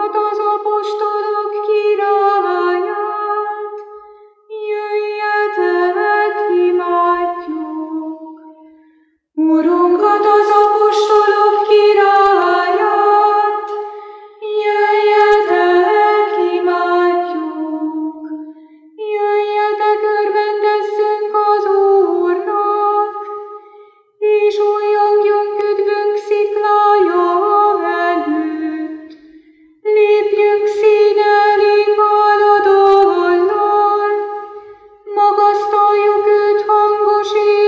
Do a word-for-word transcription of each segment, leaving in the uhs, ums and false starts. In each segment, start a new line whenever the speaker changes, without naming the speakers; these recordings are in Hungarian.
Urunkat, az apostolok királyát, jöjjetek, imádjuk. Urunkat, az apostolok királyát, jöjjetek, imádjuk. Jöjjetek, örvendezzünk az Úrnak, és újjongjunk üdvünk sziklája előtt. Lépjünk színelni páladallal, magasztaljuk őt hangos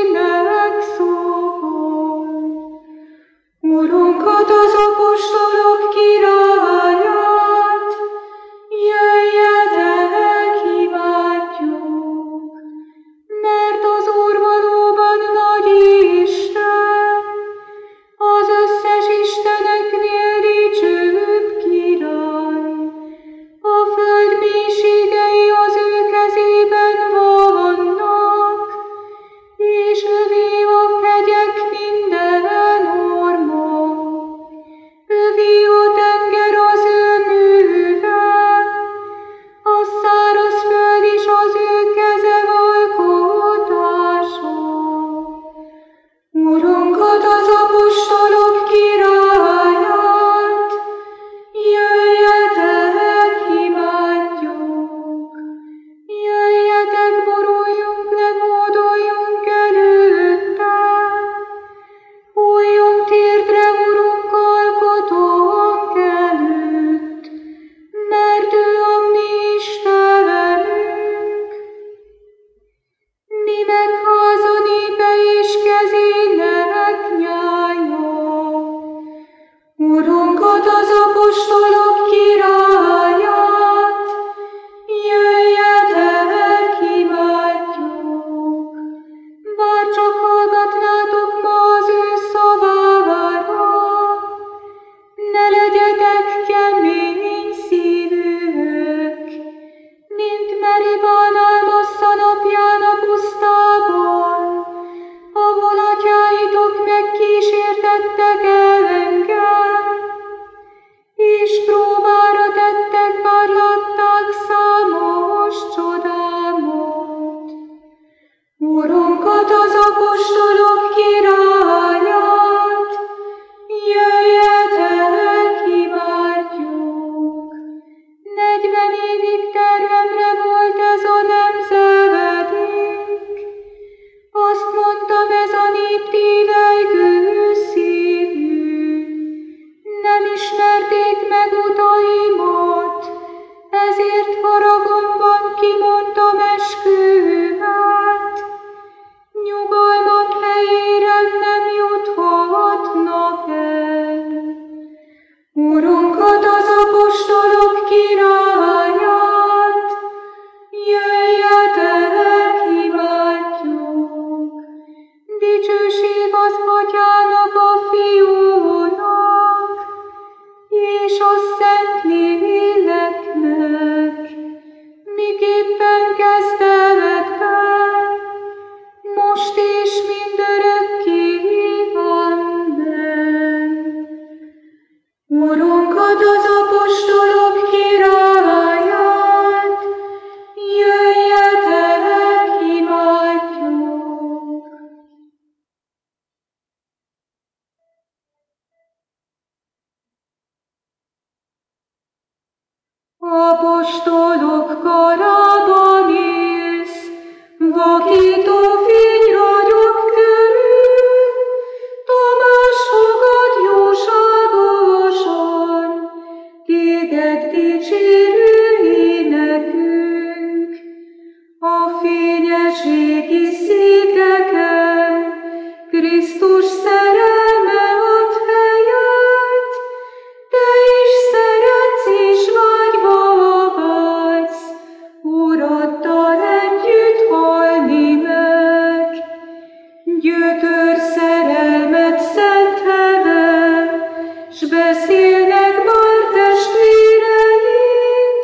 énekszóval. Urunkat, az apostolok királyát, jöjjetek, imádjuk. Mert az Úr valóban nagy Isten, az összes isteneknél dicsőbb király. A föld mélységei az ő kezében vannak, és övé a hegyek minden orma. Övé a tenger az ő műve, a száraz föld is az ő keze alkotása. Urunkat, az apostolok királyát, jöjjetek, imádjuk. Jöjjetek, boruljunk le, hódoljunk előtte. Fújjunk térdre, Urunk, alkotónk előtt, mert ő a mi Istenünk. Mi meg háza népe és kezének nyája. Urunkat, az apostolok királyát, jöjjetek, imádjuk. Bár csak hallgatnátok ma az ő szavára, ne legyetek kemény szívűek, mint Meribán Almassza napján a pusztában, ahol atyáitok megkísértettek engem, és próbára tettek, bár látták számos csodámat. Urunkat, az apostolok királyát, jöjjetek, imádjuk. Negyven évig tervemre volt ez a nemzedék, azt mondtam, ez a nép tévelygő szívű. Nem ismerték meg utaimat, ezért haragomban kimondtam esküvet. Nyugalmam helyére nem juthatnak el. Urunkat, az apostolok királyát, jöjjetek, imádjuk. Dicsőség az Atyának, a Fiúnak, és a Szentléleknek, miképpen kezdetben, most és mindörökké. Amen. Urunkat, az apostolok királyát, jöjjetek, imádjuk. Apostolok karában élsz, vakító fény ragyog körül, Tamás fogad jóságosan, téged dicsérő énekünk. A fényes égi székeken Krisztus szerelme ad helyet, te is szeretsz és vágyva vágysz, Uraddal együtt halni meg. Gyötör szerelmet szent heve, s beszélnek már testvéreid,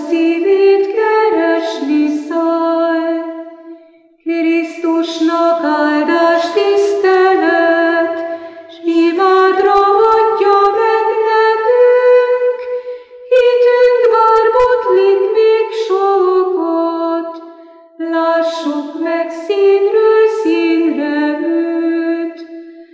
szívét keresni száll. Krisztusnak áldás, tisztelet, s imádra adja meg nekünk, hitünk bár botlik még sokat, lássuk meg színről színre őt.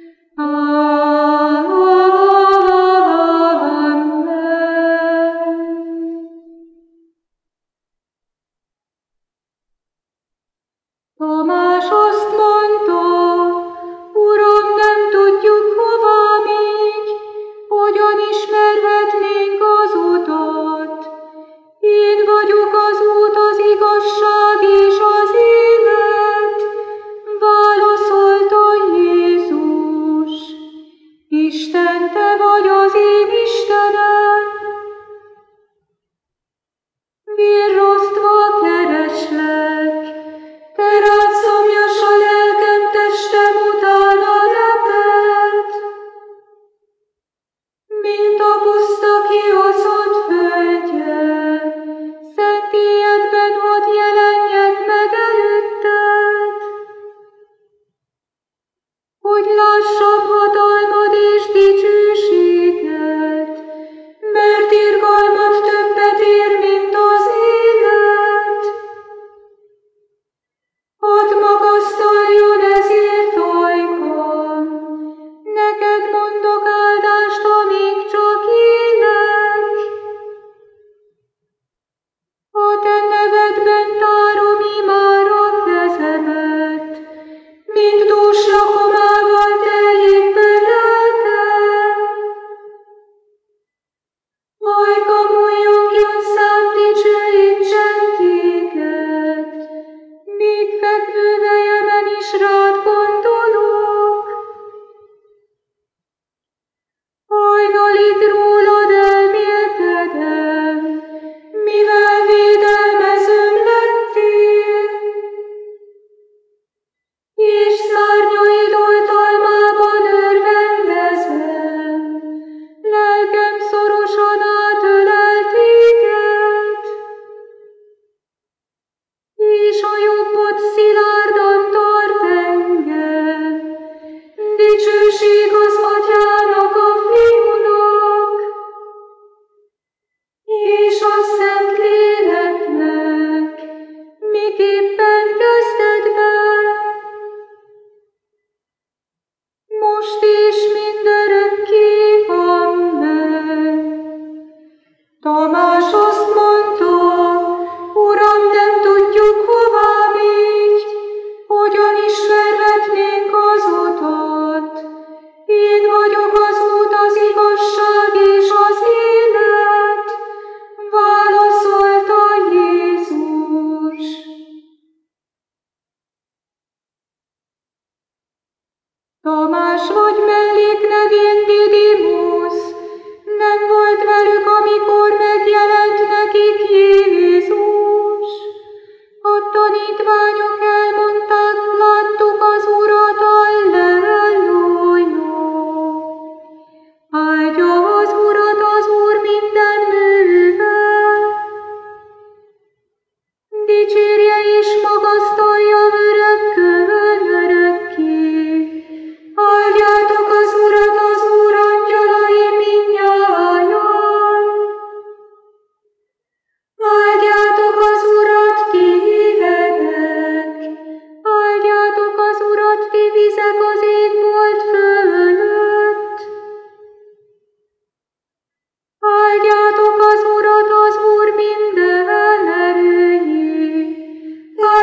Tamás azt mondta, Uram, nem tudjuk, hová megy, hogyan ismerhetnénk az utat. Én vagyok az út, az igazság és az élet, válaszolta Jézus. Isten, te vagy az én Istenem, virrasztva kereslek. Te rád szomjas a lelkem, testem utána reped, mint a puszta kihozott földje. Szent éjjedben hadd jelenjek meg előtted, hogy lássam hatalmad és dicsőséged, mert irgalmad többet ér, mint az élet. Hadd magasztaljon ezért ajkam, neked mondok áldást, amíg csak élek. A te nevedben tárom imára kezemet, mint dús lakomával teljékbe lelkem. Ajkam újjongjon, szám dicsőítsen téged, míg fekvő fejemen is rád gondolok. Hajnalig rólad elmélkedem, mivel védelmezőm lettél, és szárnyaid oltalmában örvendezem, lelkem szorosan átölel téged, és a jobbod szilárdan tart engem. Dicsőség az Atyának, a Fiúnak, és a Szentléleknek, miképpen kezdetben, most és mindörökké. Amen. Tamás azt mondta, Uram, nem tudjuk, hová megy, hogyan ismerhetnénk az utat. Én vagyok az út, az igazság és az élet, válaszolta Jézus. Tamás vagy melléknevén Didimusz nem volt velük, amikor megjelent nekik Jézus. A tanítványok elmondták, láttuk az Urat, halleluja. Áldja az Urat az Úr minden műve, dicsérje és magasztalja örökkön örökké. Áldjátok az Urat, az Úr angyalai mindnyájan. Áldjátok az Urat, ti hidegek, áldjátok az Urat, ti vizek az égbolt fölött. Áldjátok az Urat, az Úr minden erőjé,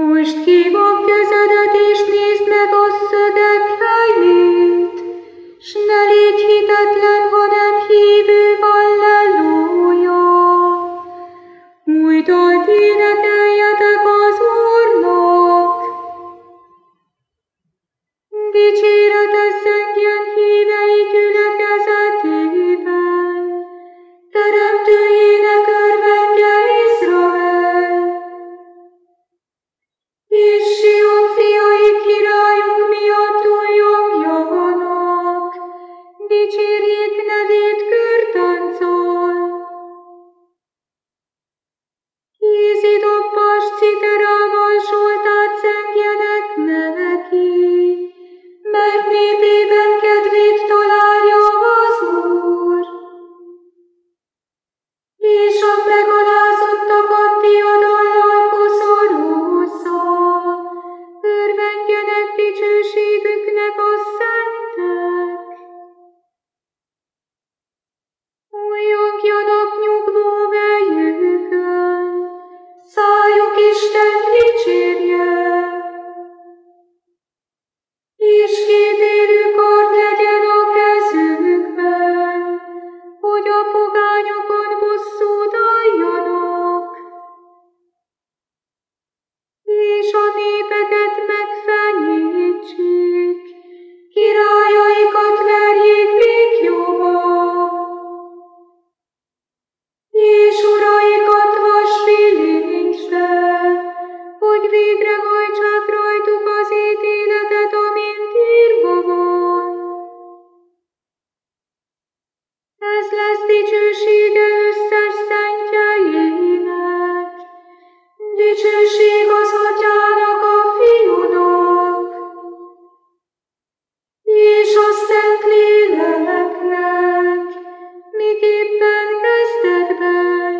Nyújtsd ki a kezedet, és nézd meg a szögek helyét, s ne légy hitetlen, hanem hívő hallelúja. Új dalt énekeljetek az Úrnak! Dicséretet zengjen hívei gyülekezetében, Teremtőjének örvendje Izrael. És Sion fiai királyunk miatt újongjanak, dicsérjék nevét körtánccal. Kézidobbas citerával Zsoltárt zengjenek neki, mert népében kedvét találja az Úr. És a megalázottakat diadallal koszorúzza, örvendjenek dicsőségüknek a szentek. Újjongjanak nyugvó helyükön, szájuk Istent dicsérje. És két élő kard legyen a kezükben, hogy a pogányokon bosszút álljanak, és a népeket megfenyítsék, királyaikat verjék békjóba, és uraikat vasvilincsbe, hogy végrehajtsák rajtuk az ítéletet, amint írva van. Ez lesz dicsősége összes szentjeinek, dicsőség az Atyának a Fiúnak, és a Szentléleknek, miképpen kezdetben,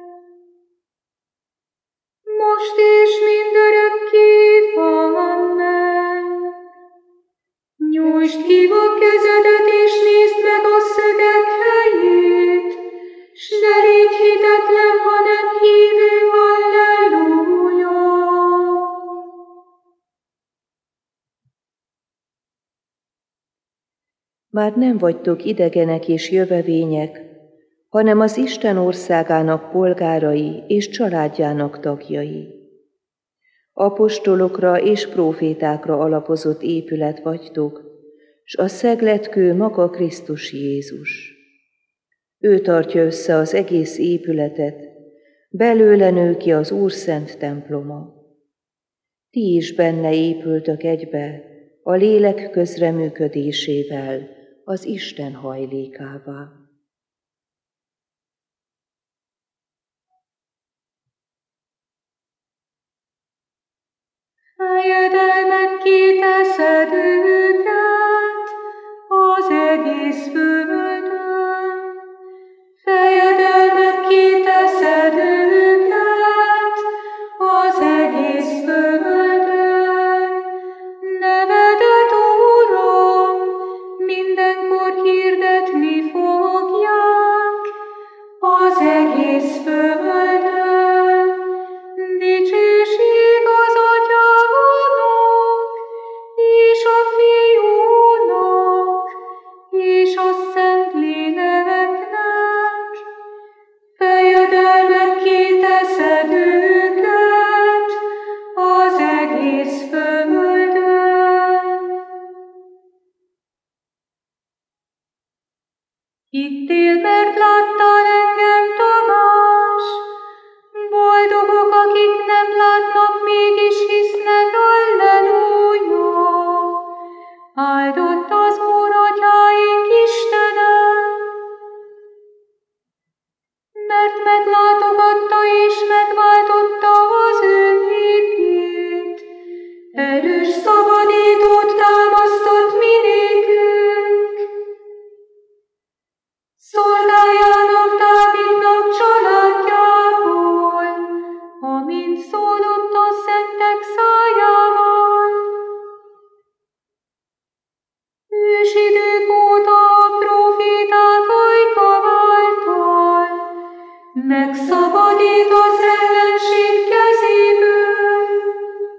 most és mindörökké. Amen. Nyújtsd ki a kezedet, és nézd meg a szögek helyét, s ne légy hitetlen, hanem hívő hallelúja.
Már nem vagytok idegenek és jövevények, hanem az Isten országának polgárai és családjának tagjai. Apostolokra és prófétákra alapozott épület vagytok, s a szegletkő maga Krisztus Jézus. Ő tartja össze az egész épületet, belőle nő ki az Úr szent temploma. Ti is benne épültök egybe, a lélek közreműködésével, az Isten hajlékává.
Fejedelmekké teszed őket az egész földön. Fejedelmekké teszed őket az egész földön. Nevedet, Uram, mindenkor hirdetni fogják az egész földön. Dicsőség az Atyának, és a Fiúnak, és a Szentléleknek. Fejedelmekké teszed őket az egész földön. Hittél, mert láttál engem, Tamás? Boldogok, akik nem látnak, mégis hisznek, alleluja! Áldott az Úr, Atyáink Istene, mert meglátogatta és megváltotta az ő népét. Erős szabadítót támasztott mi nékünk. Szolgájának, Dávidnak családjából, amint szólott a szentek szájával. Ősidők óta a próféták ajka által megszabadít az ellenség kezéből.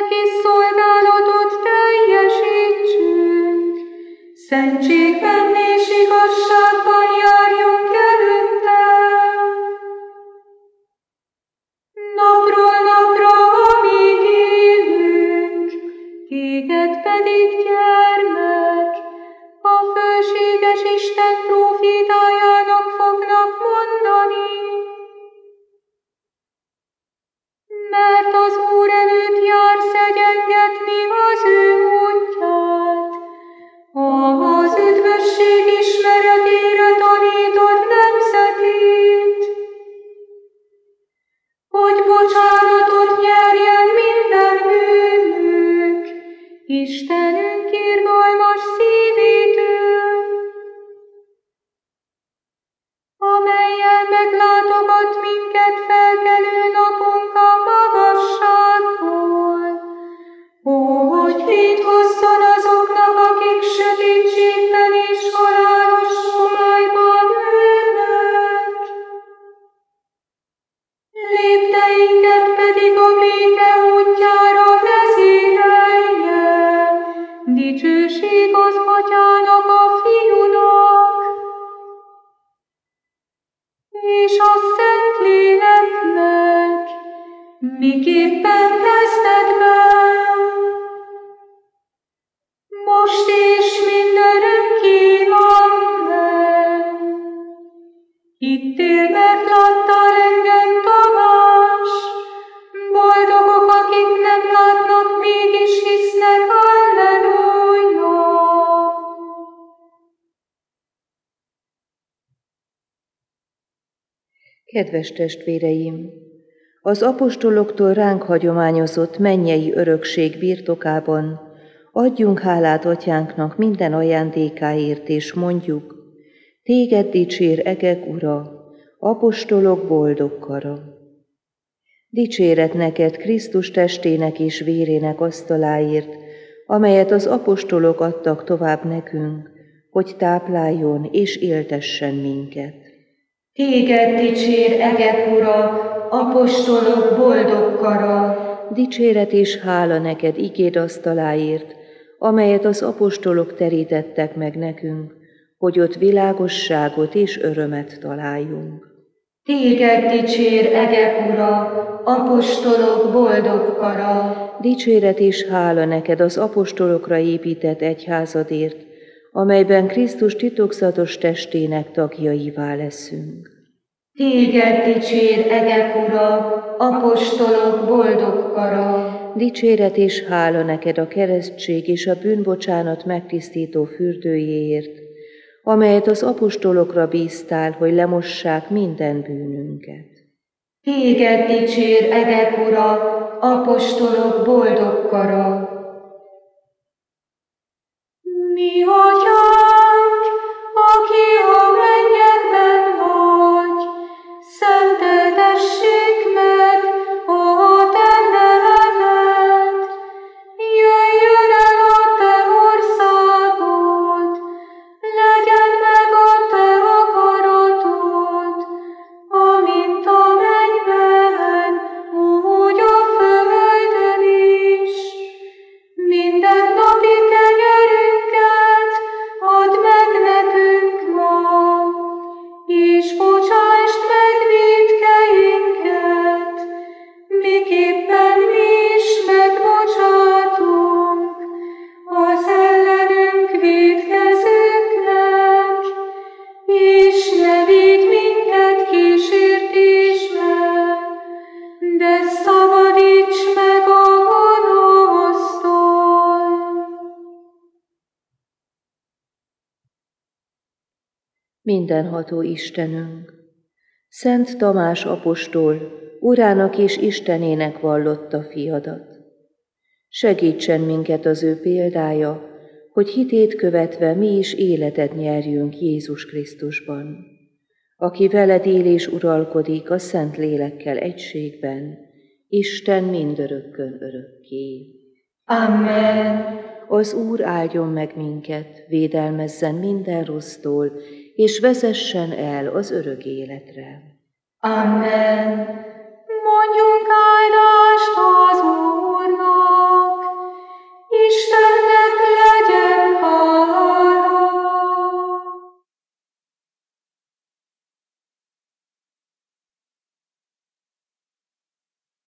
kis szolgálatot teljesítsünk, szentségben és igazságban járjunk előtte. Napról napra, amíg élünk, téged pedig, gyermek, a fölséges Isten prófétájának fognak mondani. Mert az Úr előtt jársz egyengetni az ő útját, az üdvösség ismeretére tanítod nemzetét, hogy bocsánatot nyerjen minden bűnünk, Istenünk irgalmas szívétől, amellyel meglátogat minket felkelő napunk a magasságból, ó, hogy fényt hozzon azoknak, akik sötétségben és halálos somályban ülnek. Lépteinket pedig a béke útjára vezérelje, dicsőség az Atyának, a Fiúnak, és a Szentléleknek, miképpen kezdetben, most és mindörökké. Amen. Hittél, mert láttál engem, Tamás, boldogok, akik nem látnak, mégis hisznek. Halleluja!
Kedves testvéreim! Az apostoloktól ránk hagyományozott mennyei örökség birtokában adjunk hálát Atyánknak minden ajándékáért, és mondjuk: Téged dicsér egek Ura, apostolok boldog kara. Dicséret neked Krisztus testének és vérének asztaláért, amelyet az apostolok adtak tovább nekünk, hogy tápláljon és éltessen minket.
Téged dicsér egek Ura, apostolok boldog kara.
Dicséret és hála neked igéd asztaláért, amelyet az apostolok terítettek meg nekünk, hogy ott világosságot és örömet találjunk.
Téged dicsér egek Ura, apostolok boldog kara.
Dicséret és hála neked az apostolokra épített egyházadért, amelyben Krisztus titokzatos testének tagjaivá leszünk.
Téged dicsér egek Ura, apostolok boldog kara.
Dicséret és hála neked a keresztség és a bűnbocsánat megtisztító fürdőjéért, amelyet az apostolokra bíztál, hogy lemossák minden bűnünket.
Téged dicsér egek Ura, apostolok boldog kara. Mi Atyánk, aki a mennyekben vagy, szenteltessék meg a te neved, jöjjön el a te országod, legyen meg a te akaratod, amint a mennyben, úgy a földön is. Minden napi kenyerünket add meg nekünk ma, és bocsásd meg vétkeinket, miképpen mi is megbocsátunk az ellenünk vétkezőknek, és ne védj minket kísértésbe, de szabadíts meg a gonosztól.
Mindenható Istenünk, Szent Tamás apostol, Urának és Istenének vallotta fiadat. Segítsen minket az ő példája, hogy hitét követve mi is életet nyerjünk Jézus Krisztusban, aki veled él és uralkodik a Szent Lélekkel egységben, Isten mindörökkön örökké.
Amen.
Az Úr áldjon meg minket, védelmezzen minden rossztól, és vezessen el az örök életre.
Amen.